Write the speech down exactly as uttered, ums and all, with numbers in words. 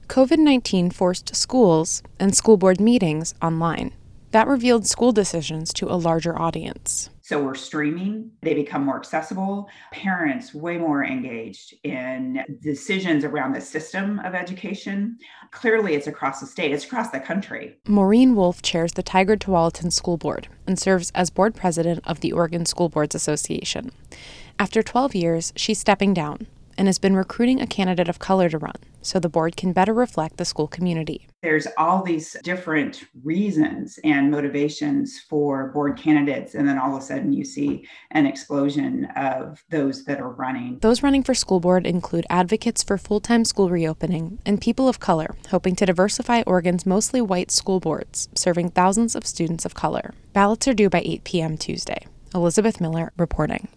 COVID nineteen forced schools and school board meetings online. That revealed school decisions to a larger audience. So we're streaming, they become more accessible, parents way more engaged in decisions around the system of education. Clearly, it's across the state, it's across the country. Maureen Wolf chairs the Tigard-Tualatin School Board and serves as board president of the Oregon School Boards Association. After twelve years, she's stepping down and has been recruiting a candidate of color to run so the board can better reflect the school community. There's all these different reasons and motivations for board candidates, and then all of a sudden you see an explosion of those that are running. Those running for school board include advocates for full-time school reopening and people of color hoping to diversify Oregon's mostly white school boards, serving thousands of students of color. Ballots are due by eight p.m. Tuesday. Elizabeth Miller reporting.